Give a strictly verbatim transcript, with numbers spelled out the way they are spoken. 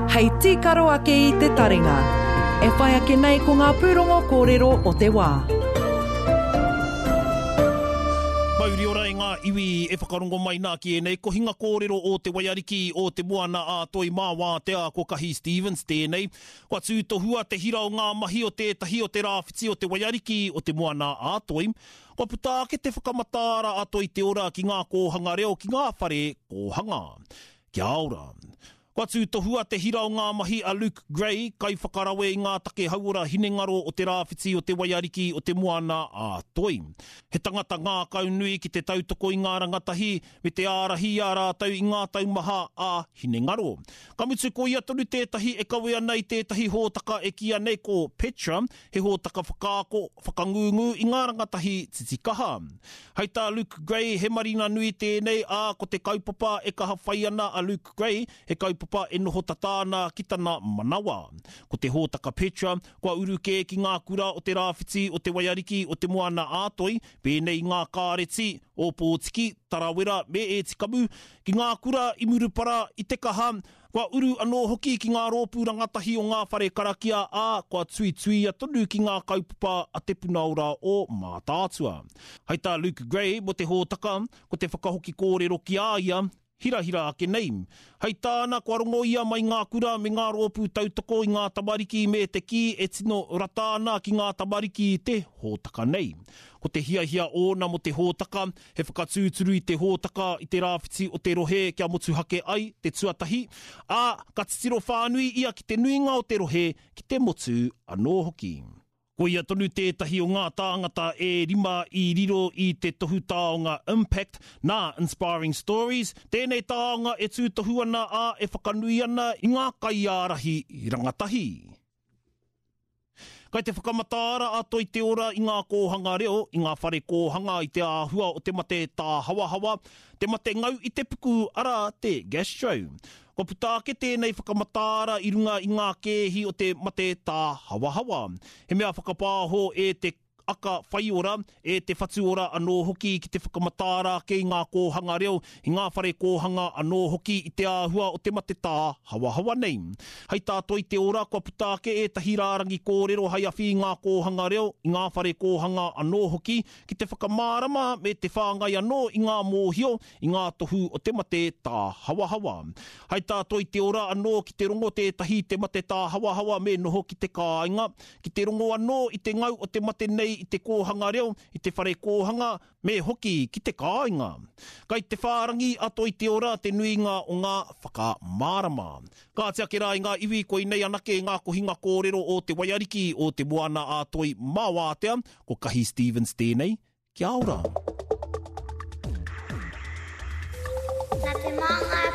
Hei tīkaro ake i te taringa. E whai ake nei ko ngā pūrongo kōrero o te wā. Mauri ora e ngā iwi e whakarongo mai nā ki e nei, ko hinga kōrero o te waiariki o te moana a toi māwā te a ko Kahi Stevens tēnei. Kua tū tohua te hira o ngā mahi o tētahi o te rāwhiti o te waiariki o te moana a toi. Kua puta ke te whakamatara a toi te ora ki ngā kōhanga reo ki ngā whare kōhanga. Kia ora. Kua tū tohua te hira o ngā mahi a Luke Gray, kai whakarawe i ngā take hauora hinengaro o te rāwhiti o te waiariki o te moana a toi. He tangata ngā kaunui ki te tautoko i ngā rangatahi, me te ārahi a rātau i ngā taumaha a hinengaro. Ka mutu ko ia tonu tētahi e kawea nei tētahi hōtaka e kia nei ko Petra, he hōtaka whakaako, whakangungu i ngā rangatahi titikaha. Hei tā Luke Gray, he marina nui tēnei a ko te kaupapa e kaha whai ana a Luke Gray, he kaupapa e noho tatāna ki tana manawa. Ko te hōtaka Petra, kua uruke ki ngā kura o te rāwhiti o te waiariki o te moana ātoi, pēnei ngā kāreti o pōtiki, tarawera me e tikamu, ki ngā kura i murupara i te kaha, kua uru anō hoki ki ngā rōpū rangatahi o ngā whare karakia a kua tui tui atonu ki ngā kaupapa a te punaura o mātātua. Hei tā Luke Gray mo te hōtaka, ko te whakahoki kōrero ki a ia, hira hira ake nei. Hei tāna kua rongo ia mai ngā kura me ngā rōpū tautoko i ngā tamariki me te ki e tino ratāna ki ngā tamariki i te hōtaka nei. Ko te hia hia ōna mo te hōtaka, he whakatūturu i te hōtaka i te rāwhiti o te rohe kia motu hake ai, te tuatahi, a ka titiro whānui ia ki te nuinga o te rohe ki te motu anō hoki. Ko ia tonu tētahi o ngā tāngata e rima i riro i te tohu tāonga Impact nā Inspiring Stories. Tēnei tāonga e tūtohu ana a e whakanui ana i ngā kaiārahi i rangatahi. Kai te whakamatara a toi te ora i ngā kōhanga reo, i ngā whare kōhanga i te āhua o te mate tā hawa hawa, te mate ngau i te puku ara te gastro. Ko puta ke tēnei whakamatara i runga i ngā kēhi o te mate tā hawa hawa. He mea whakapāho e te aka whai ora, e te whatu ora anō hoki ki te whakamatara ke i ngā kōhanga reo, i ngā whare kōhanga anō hoki i te āhua o te mate tā hawa hawa nei. Hei tā toi te ora, kua puta ke e tahi rārangi kōrero hai awhi i ngā kōhanga reo, i ngā whare kōhanga anō hoki, ki te whakamārama me te whāngai anō i ngā mōhio, i ngā tohu o te mate tā hawa hawa. Hei tā toi te ora anō ki te rongo tētahi te mate tā hawa hawa me noho ki te kāinga, ki te rongo anō i te ngau o te mate nei i te kōhanga reo, i te whare kōhanga, me hoki ki te kāinga. Kai te whārangi ato i te ora te nuinga o ngā whakamārama. Ka te ake rā i ngā iwi koi nei anake ngā kohinga kōrero o te waiariki o te moana a toi māwātea, ko Kahi Stevens tēnei. Kia ora. Nā te manga